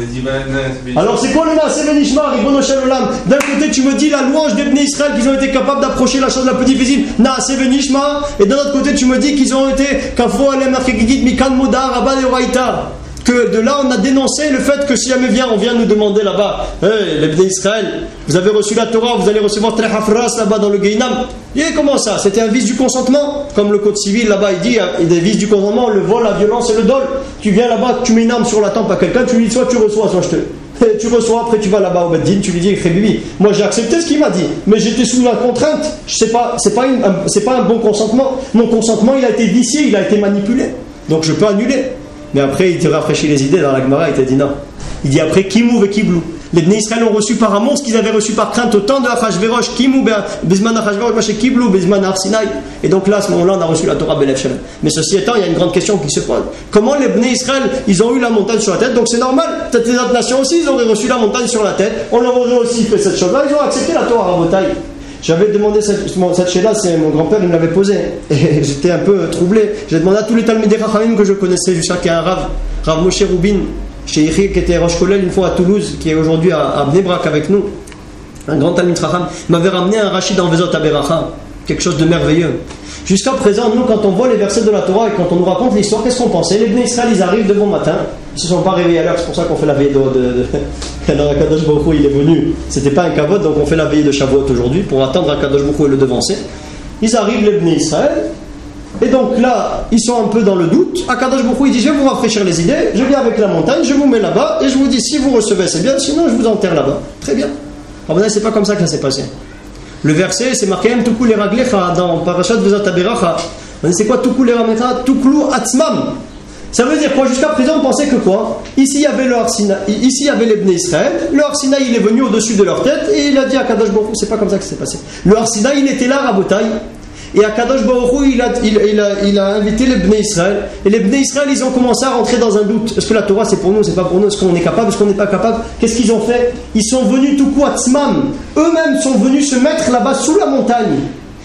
Alors c'est quoi le Naaseh Venishma, Ribono Shel Olam? D'un côté tu me dis la louange des Bnei Israël qu'ils ont été capables d'approcher la chose la plus difficile, Naaseh Venishma, et d'un autre côté tu me dis qu'ils ont été Kafo Alem Archegigit Mikan Moda Rabba Deoraita. Que de là on a dénoncé le fait que si jamais vient, on vient nous demander là-bas, hey, les Bnei Israël, vous avez reçu la Torah, vous allez recevoir Treh Hafras là-bas dans le Gehinam. Et comment ça? C'était un vice du consentement? Comme le code civil là-bas il dit, il y a des vices du consentement, le vol, la violence et le dol. Tu viens là-bas, tu mets une arme sur la tempe à quelqu'un, tu lui dis soit tu reçois, soit je te... Tu reçois, après tu vas là-bas au Beddin, tu lui dis Bibi, moi j'ai accepté ce qu'il m'a dit, mais j'étais sous la contrainte, je sais pas, c'est pas, une, c'est pas un bon consentement. Mon consentement il a été vicié, il a été manipulé, donc je peux annuler. Mais après, il te rafraîchit les idées dans la Gemara, il t'a dit non. Il dit après, Kimou et Kiblou. Les Bnei Israël ont reçu par amour ce qu'ils avaient reçu par crainte au temps de Achashverosh. Kimou, Bezman Achashverosh, Maché Kiblou, Bezman Arsinaï. Et donc là, à ce moment-là, on a reçu la Torah Belev Shalom. Mais ceci étant, il y a une grande question qui se pose. Comment les Bnei Israël, ils ont eu la montagne sur la tête? Donc c'est normal. Peut-être les autres nations aussi, ils auraient reçu la montagne sur la tête. On leur aurait aussi fait cette chose-là. Ils ont accepté la Torah Rabotai. J'avais demandé cette, cette chéla, c'est mon grand-père, il me l'avait posée. Et j'étais un peu troublé. J'ai demandé à tous les Talmidei Chachamim que je connaissais, jusqu'à qu'il y a un Rav, Rav Moshe Rubin, chez Yechir, qui était Rosh Kolel une fois à Toulouse, qui est aujourd'hui à, à Bnei Brak avec nous, un grand Talmid Chacham, m'avait ramené un Rachid en Vezot Aberacha, quelque chose de merveilleux. Jusqu'à présent, nous, quand on voit les versets de la Torah et quand on nous raconte l'histoire, qu'est-ce qu'on pensait? Les Bnei Israël, ils arrivent de bon matin, ils ne se sont pas réveillés à l'heure, c'est pour ça qu'on fait la veille de... de, de quand Akadosh Baruch Hu il est venu, c'était pas un kavod, donc on fait la veille de Shavuot aujourd'hui pour attendre Akadosh Baruch Hu et le devancer. Ils arrivent, les Bnei Israël, et donc là, ils sont un peu dans le doute. Akadosh Baruch Hu il dit je vais vous rafraîchir les idées, je viens avec la montagne, je vous mets là-bas et je vous dis si vous recevez c'est bien, sinon je vous enterre là-bas. Très bien. Alors maintenant, c'est pas comme ça que ça s'est passé. Le verset, c'est marqué Tuku le raglecha dans Parashat Vezot Aberacha. C'est quoi Tuku le raglecha? Tuklu atzmam. Ça veut dire quoi? Jusqu'à présent, on pensait que quoi? Ici, il y avait le Arsina, ici, il y avait les Bnei Israël. Le Arsina, il est venu au-dessus de leur tête et il a dit à Kadosh Baruch Hu, c'est pas comme ça que c'est passé. Le Arsina, il était là, Rabotai. Et à Kadosh Baruch Hu, il a, il, il, a, il a invité les Bnei Israël. Et les Bnei Israël, ils ont commencé à rentrer dans un doute. Est-ce que la Torah, c'est pour nous, c'est pas pour nous? Est-ce qu'on est capable, est-ce qu'on n'est pas capable? Qu'est-ce qu'ils ont fait? Ils sont venus tout coup à Tzmam. Eux-mêmes sont venus se mettre là-bas sous la montagne.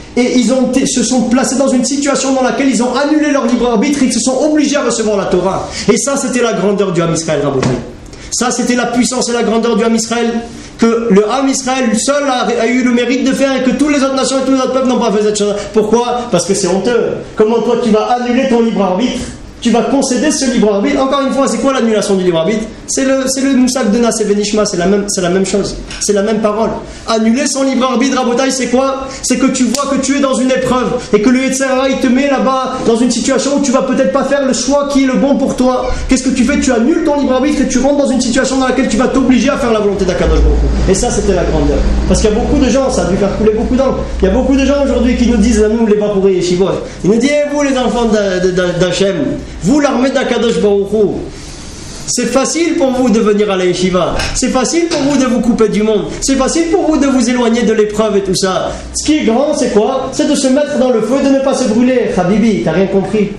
et ils ont t- se sont placés dans une situation dans laquelle ils ont annulé leur libre arbitre et ils se sont obligés à recevoir la Torah. Et ça, c'était la grandeur du Ham Israël, Rabotai. Ça, c'était la puissance et la grandeur du Ham Israël, que le Ham Israël seul a, a eu le mérite de faire et que toutes les autres nations et tous les autres peuples n'ont pas fait cette chose. Pourquoi ? Parce que c'est honteux. Comment toi tu vas annuler ton libre arbitre ? Tu vas concéder ce libre arbitre. Encore une fois, c'est quoi l'annulation du libre arbitre ? C'est le, c'est le Moussak de Nassé Benishma, c'est la même, c'est la même chose. C'est la même parole. Annuler son libre arbitre, Rabotai, c'est quoi ? C'est que tu vois que tu es dans une épreuve et que le Yetzer Hara, il te met là-bas dans une situation où tu vas peut-être pas faire le choix qui est le bon pour toi. Qu'est-ce que tu fais ? Tu annules ton libre arbitre et tu rentres dans une situation dans laquelle tu vas t'obliger à faire la volonté d'Akadosh Baruch Hu. Et ça, c'était la grandeur. Parce qu'il y a beaucoup de gens, ça a dû faire couler beaucoup d'encre. Il y a beaucoup de gens aujourd'hui qui nous disent, là, nous, les Bapouré et Shivot, ils nous disent, eh, vous les enfants d'Hachem, vous l'armée d'Akadosh Baruch Hu, c'est facile pour vous de venir à la yeshiva, c'est facile pour vous de vous couper du monde, c'est facile pour vous de vous éloigner de l'épreuve et tout ça. Ce qui est grand, c'est quoi ? C'est de se mettre dans le feu et de ne pas se brûler. Habibi, t'as rien compris.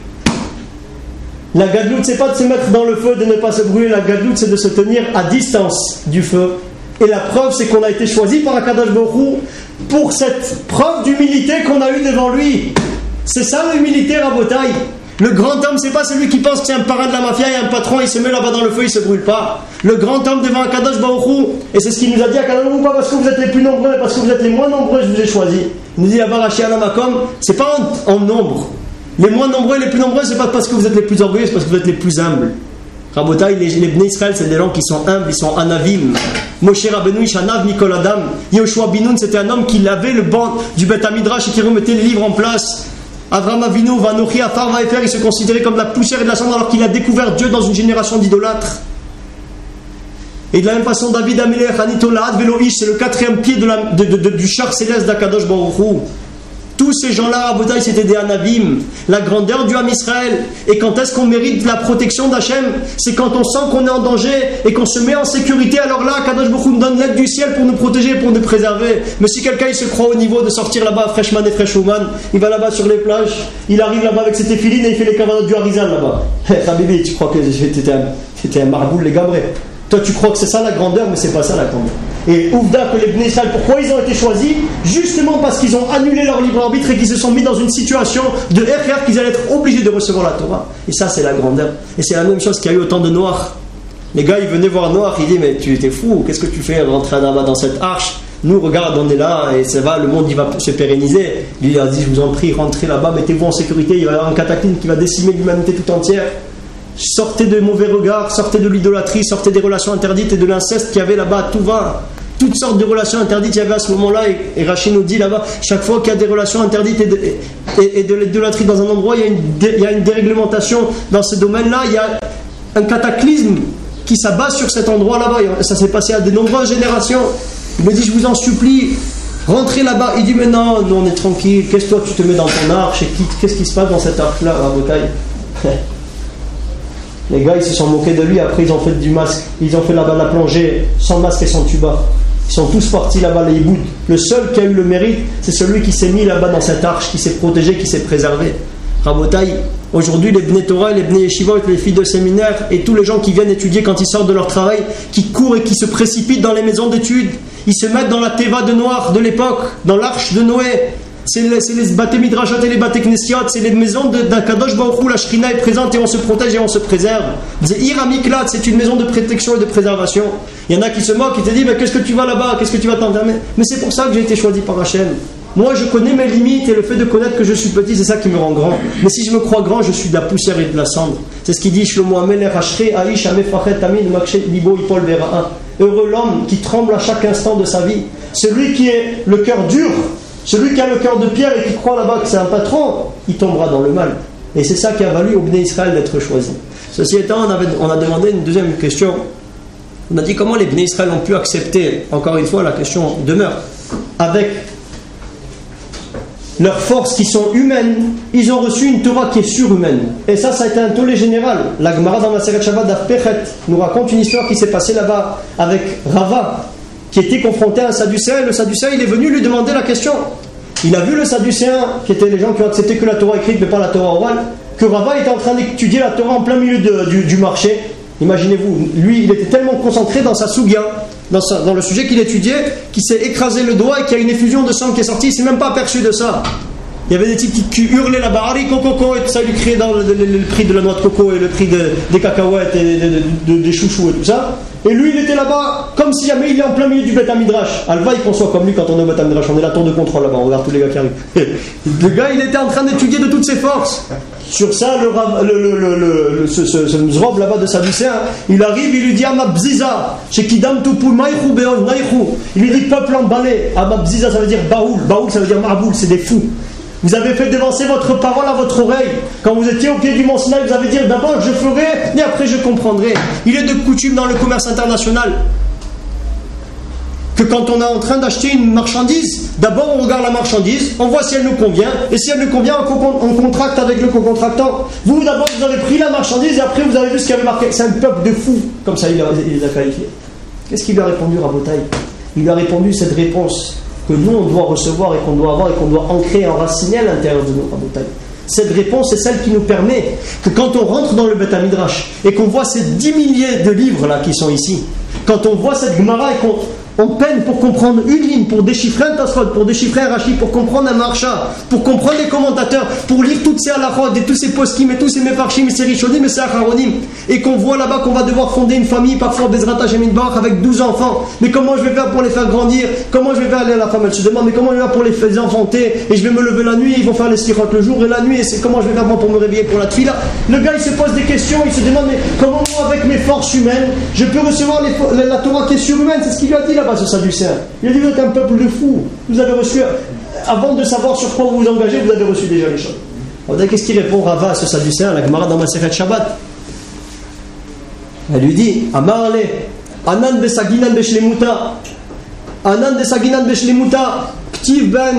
La gadloute, c'est pas de se mettre dans le feu et de ne pas se brûler. La gadloute, c'est de se tenir à distance du feu. Et la preuve, c'est qu'on a été choisi par Akadosh Baruch Hu pour cette preuve d'humilité qu'on a eue devant lui. C'est ça l'humilité, Rabotai. Le grand homme, c'est pas celui qui pense que c'est un parrain de la mafia et un patron, il se met là-bas dans le feu, il se brûle pas. Le grand homme devant Akadosh Baruch Hu, et c'est ce qu'il nous a dit à Akadosh Baruch Hu, pas parce que vous êtes les plus nombreux, mais parce que vous êtes les moins nombreux, je vous ai choisi. Il nous dit là-bas, Rashi Alamakom, c'est pas en, en nombre. Les moins nombreux et les plus nombreux, c'est pas parce que vous êtes les plus orgueilleux, c'est parce que vous êtes les plus humbles. Rabotai, les, les Bnei Israël, c'est des gens qui sont humbles, ils sont anavim. Moshe Rabbeinu, Shanav, Mikol Adam. Yehoshua Binoun, c'était un homme qui lavait le banc du Beth Hamidrash et qui remettait les livres en place. Avraham Avinu, Vanochi, Afar, Vaefer, il se considérait comme de la poussière et de la cendre alors qu'il a découvert Dieu dans une génération d'idolâtres. Et de la même façon, David Amelech, Anitolaad, Veloish, c'est le quatrième pied de la, de, de, de, du char céleste d'Akadosh Baruch Hu. Tous ces gens-là, à Botaï, c'était des Anavim. La grandeur du Ham Israël. Et quand est-ce qu'on mérite la protection d'Hachem ? C'est quand on sent qu'on est en danger et qu'on se met en sécurité. Alors là, Kadosh Baruch Hu nous donne l'aide du ciel pour nous protéger, pour nous préserver. Mais si quelqu'un il se croit au niveau de sortir là-bas, freshman et freshwoman, il va là-bas sur les plages, il arrive là-bas avec ses téphilines et il fait les cavanotes du Harizal là-bas. Habibi, tu crois que t'étais un, t'étais un marboule, les gabrés. Toi, tu crois que c'est ça la grandeur, mais c'est pas ça la grandeur. Et Ouvda, que les Bnei Israël, pourquoi ils ont été choisis ? Justement parce qu'ils ont annulé leur libre arbitre et qu'ils se sont mis dans une situation de R R qu'ils allaient être obligés de recevoir la Torah. Et ça, c'est la grandeur. Et c'est la même chose qu'il y a eu au temps de Noach. Les gars, ils venaient voir Noach, ils disaient, mais tu étais fou, qu'est-ce que tu fais rentrer là-bas dans cette arche ? Nous, regarde, on est là et ça va, le monde il va se pérenniser. Il a dit, je vous en prie, rentrez là-bas, mettez-vous en sécurité, il va y avoir un cataclysme qui va décimer l'humanité tout entière. Sortez de mauvais regards, sortez de l'idolâtrie, sortez des relations interdites et de l'inceste qu'il y avait là-bas, tout va. Toutes sortes de relations interdites il y avait à ce moment-là, et, et Rachid nous dit là-bas, chaque fois qu'il y a des relations interdites et de, et, et de l'idolâtrie dans un endroit, il y, a une dé, il y a une déréglementation dans ce domaine-là, il y a un cataclysme qui s'abat sur cet endroit là-bas. Ça s'est passé à de nombreuses générations. Il me dit, je vous en supplie, rentrez là-bas. Il dit, mais non, nous on est tranquille, qu'est-ce que toi tu te mets dans ton arche, et qu'est-ce qui se passe dans cette arche-là, à Botaï ? Les gars, ils se sont moqués de lui. Après, ils ont fait du masque. Ils ont fait là-bas la plongée sans masque et sans tuba. Ils sont tous partis là-bas, les hiboud. Le seul qui a eu le mérite, c'est celui qui s'est mis là-bas dans cette arche, qui s'est protégé, qui s'est préservé. Rabotaï, aujourd'hui, les Bnei Torah, les Bnei Yeshivot, les filles de séminaire et tous les gens qui viennent étudier quand ils sortent de leur travail, qui courent et qui se précipitent dans les maisons d'études, ils se mettent dans la Teva de Noir de l'époque, dans l'arche de Noé. C'est les, c'est les Baté Midrashot et les Baté Knessiot, c'est les maisons d'Akadosh Baruch Hu, la Shrina est présente et on se protège et on se préserve. Zéhir Amiklat, c'est une maison de protection et de préservation. Il y en a qui se moquent, qui te disent, mais qu'est-ce que tu vas là-bas, qu'est-ce que tu vas t'enfermer ? Mais c'est pour ça que j'ai été choisi par Hachem. Moi je connais mes limites et le fait de connaître que je suis petit, c'est ça qui me rend grand. Mais si je me crois grand, je suis de la poussière et de la cendre. C'est ce qu'il dit Shlomo Amelech, Hashre, Aish, Amefachet, Tamid, Makshe, Libo, Ipol, Vera. Heureux l'homme qui tremble à chaque instant de sa vie. Celui qui est le cœur dur, celui qui a le cœur de pierre et qui croit là-bas que c'est un patron, il tombera dans le mal. Et c'est ça qui a valu au Bnei Israël d'être choisi. Ceci étant, on, avait, on a demandé une deuxième question. On a dit comment les Bnei Israël ont pu accepter, encore une fois la question demeure, avec leurs forces qui sont humaines, ils ont reçu une Torah qui est surhumaine. Et ça, ça a été un tollé général. La Gemara dans la Seret Shabbat d'Afpechet nous raconte une histoire qui s'est passée là-bas avec Rava, qui était confronté à un Sadducéen, et le Sadducéen il est venu lui demander la question. Il a vu le Sadducéen, qui étaient les gens qui ont accepté que la Torah écrite mais pas la Torah orale, que Rava était en train d'étudier la Torah en plein milieu de, du, du marché, Imaginez-vous, lui, il était tellement concentré dans sa sougya, dans, sa, dans le sujet qu'il étudiait, qu'il s'est écrasé le doigt et qu'il y a une effusion de sang qui est sortie, il ne s'est même pas aperçu de ça. Il y avait des types qui, qui hurlaient là-bas, Harry Coco, et tout ça, lui criait dans le, le, le, le prix de la noix de coco et le prix de, des cacahuètes et de, de, de, des chouchous et tout ça. Et lui, il était là-bas, comme si jamais il est en plein milieu du Beth Midrash. Alva, il conçoit comme lui quand on est au Beth Midrash, on est la tour de contrôle là-bas, on regarde tous les gars qui arrivent. Le gars, il était en train d'étudier de toutes ses forces. Sur ça, le, le, le, le, le, le ce, ce, ce zrob là-bas de Sadducéen, il arrive, il lui dit Amabziza, chez Kidam Tupul Maïchou Beon Naïchou. Il lui dit peuple emballé. Amabziza, ça veut dire Baoul. Baoul, ça veut dire Marboul, c'est des fous. Vous avez fait devancer votre parole à votre oreille. Quand vous étiez au pied du mont Sinaï, vous avez dit d'abord je ferai et après je comprendrai. Il est de coutume dans le commerce international que quand on est en train d'acheter une marchandise, d'abord on regarde la marchandise, on voit si elle nous convient, et si elle nous convient, on contracte avec le co-contractant. Vous d'abord vous avez pris la marchandise et après vous avez vu ce qu'il y avait marqué. C'est un peuple de fous, comme ça il les a qualifiés. Qu'est-ce qu'il lui a répondu, Rabotaï? Il lui a répondu cette réponse que nous on doit recevoir et qu'on doit avoir et qu'on doit ancrer et enraciner à l'intérieur de nous, Rabotaï. Cette réponse est celle qui nous permet que quand on rentre dans le Beth Midrash et qu'on voit ces dix milliers de livres là qui sont ici, quand on voit cette Gemara et qu'on on peine pour comprendre une ligne, pour déchiffrer un Tosfot, pour déchiffrer un Rashi, pour comprendre un Marsha, pour comprendre les commentateurs, pour lire toutes ces halachot et tous ces poskim et tous ces mefarshim et ces rishonim et ces acharonim, et qu'on voit là-bas qu'on va devoir fonder une famille parfois Bezrat Hashem Yitbarach avec douze enfants. Mais comment je vais faire pour les faire grandir? Comment je vais faire? La femme elle se demande mais comment je vais faire pour les faire enfanter? Et je vais me lever la nuit, ils vont faire les stirot le jour et la nuit, et c'est comment je vais faire moi pour me réveiller pour la tfila? Le gars il se pose des questions, il se demande mais comment moi avec mes forces humaines je peux recevoir les, la Torah qui est surhumaine? C'est ce qu'il lui a dit là-bas. Ce Sadducéen. Il a dit vous êtes un peuple de fous. Vous avez reçu, avant de savoir sur quoi vous vous engagez, vous avez reçu déjà les choses. Alors, qu'est-ce qu'il répond Rava à ce Sadducéen, la Gemara dans Masechet Shabbat? Elle lui dit Amarle, Anan besaginan beshlemuta, Anan besaginan beshlemuta, Ktiv ben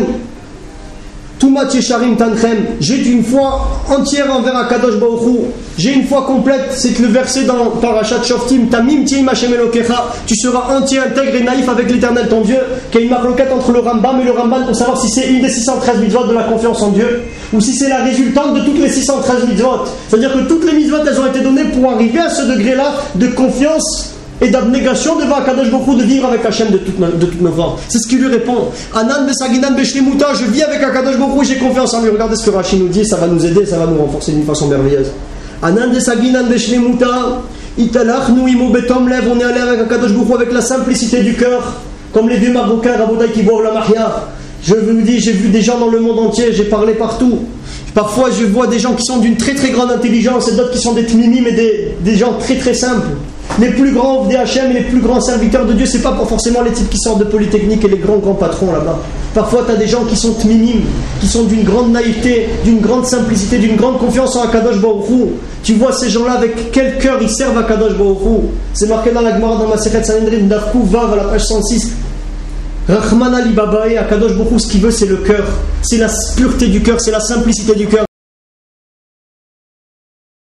Tumat Yesharim Tanchem. J'ai une foi entière envers Akadosh Baruch Hu. J'ai une foi complète. C'est le verset dans Parashat Shoftim. Tamim Tiem Hashem Elokecha. Tu seras entier, intègre et naïf avec l'Éternel ton Dieu. Qu'il y a une marloquette entre le Rambam et le Ramban pour savoir si c'est une des six cent treize mitzvot de la confiance en Dieu ou si c'est la résultante de toutes les six cent treize mitzvot. C'est-à-dire que toutes les mitzvot elles ont été données pour arriver à ce degré-là de confiance et d'abnégation devant Akadosh Baruch Hu, de vivre avec Hachem de toutes nos formes. C'est ce qu'il lui répond. Anan besaginan beshlemuta, je vis avec Akadosh Baruch Hu, j'ai confiance en lui. Regardez ce que Rashi nous dit, ça va nous aider, ça va nous renforcer d'une façon merveilleuse. Anan besaginan beshlemuta, italachnu imo betom lev, on est allé avec Akadosh Baruch Hu avec la simplicité du cœur, comme les vieux marocains Rabotai qui boivent la maria. Je vous dis, j'ai vu des gens dans le monde entier, j'ai parlé partout. Parfois je vois des gens qui sont d'une très très grande intelligence et d'autres qui sont des tmimim et des, des gens très très simples. Les plus grands D H M et les plus grands serviteurs de Dieu, c'est pas pour forcément les types qui sortent de Polytechnique et les grands grands patrons là-bas. Parfois tu as des gens qui sont tmimim, qui sont d'une grande naïveté, d'une grande simplicité, d'une grande confiance en Akadosh Baruch Hu. Tu vois ces gens-là avec quel cœur ils servent à Akadosh Baruch Hu. C'est marqué dans la Gemara dans Masechet Sanhedrin Daf Kuf Vav à la page cent six. Rahman Ali Babae, Akadosh Baruch Hu, ce qu'il veut c'est le cœur, c'est la pureté du cœur, c'est la simplicité du cœur.